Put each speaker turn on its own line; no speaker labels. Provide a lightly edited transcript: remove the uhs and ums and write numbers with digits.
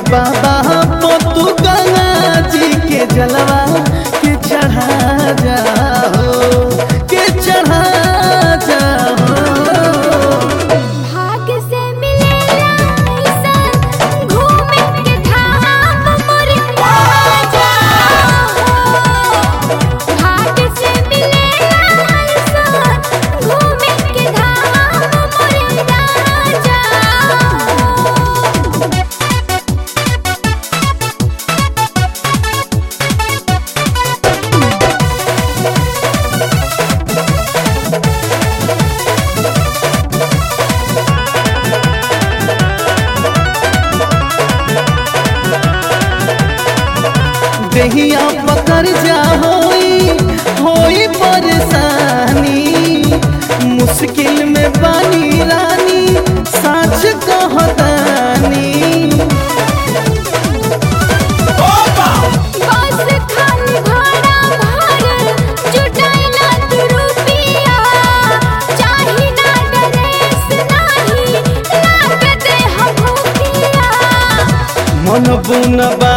बाबा तू गंगा जी के जलवा के चढ़ा जाओ, के चढ़ा जाओ।
भाग्य से मिलेला ऐसन घूमे के धाम मोर राजा हो। भाग्य से मिलेला ऐसन घूमे के धाम मोर राजा हो।
देहिया पकड़ जा होई परेशानी, मुश्किल में बानी रानी साच कहतानी।
बस खाली भाड़ा भर जुटाइला तू रुपिया, चाही ना ड्रेस नाही लागत हम भूखिया।
मन बुन